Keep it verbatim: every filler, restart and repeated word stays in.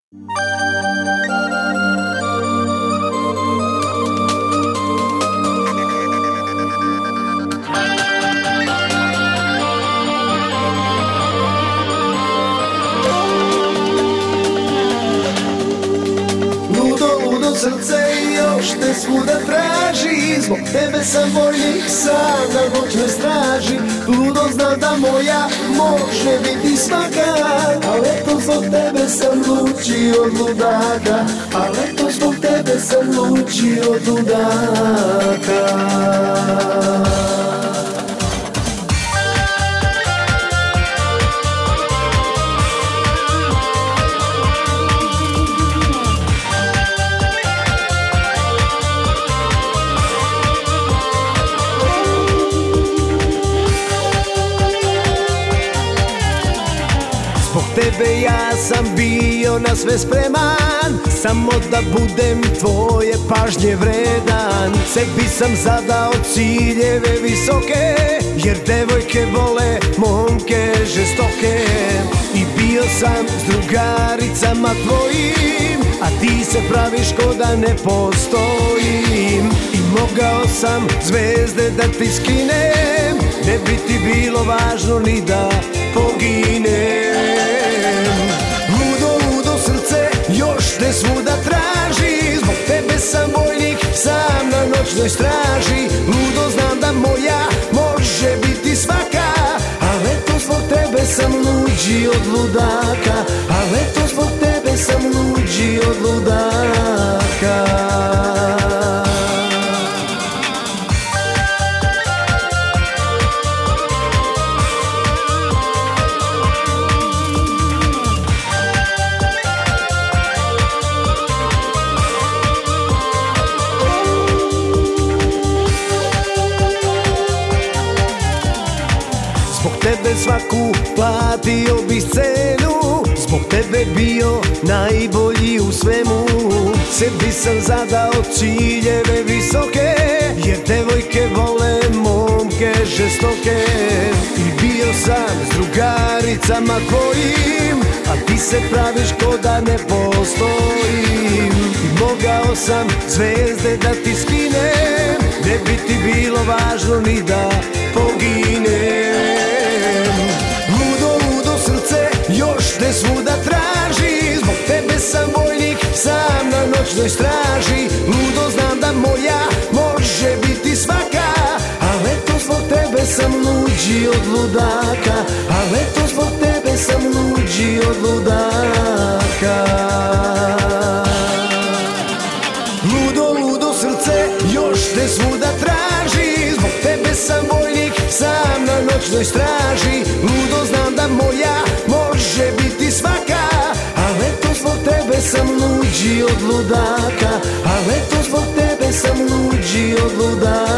Srce još te svuda traži, zbog tebe sam vojnik sam na noćnoj straži. Ludo znam da moja može biti svaka, al eto zbog tebe sam luči od ludaka, al eto zbog tebe sam luči od ludaka. Zbog tebe ja sam bio na sve spreman, samo da budem tvoje pažnje vredan. Sebi sam zadao ciljeve visoke, jer devojke vole momke žestoke. I bio sam s drugaricama tvojim, a ti se praviš ko da ne postojim. I mogao sam zvezde da ti skinem, ne bi ti bilo važno ni da poginem. Ludo, ludo srce još te svuda traži, zbog tebe sam vojnik sam na noćnoj straži. Ludo znam da moja može biti svaka, al eto zbog tebe sam luđi od ludaka, al eto zbog tebe sam luđi od ludaka. Zbog tebe svaku platio bi scenu, zbog tebe bio najbolji u svemu. Sebi sam zadao ciljeve visoke, jer devojke vole momke žestoke. I bio sam s drugaricama tvojim, a ti se praviš ko da ne postojim. I mogao sam zvezde da ti skinem, ne bi ti bilo važno ni da poginem. Ludo, ludo srce još te svuda traži, zbog tebe sam vojnik sam na noćnoj straži. Ludo znam da moja može biti svaka, al eto zbog tebe sam luđi od ludaka, al eto zbog tebe sam luđi od ludaka. Ludo, ludo srce još te svuda traži, zbog tebe sam vojnik sam na noćnoj straži. Ludo znam da moja može biti svaka, al eto zbog tebe sam luđi od ludaka, al eto zbog tebe sam luđi od ludaka.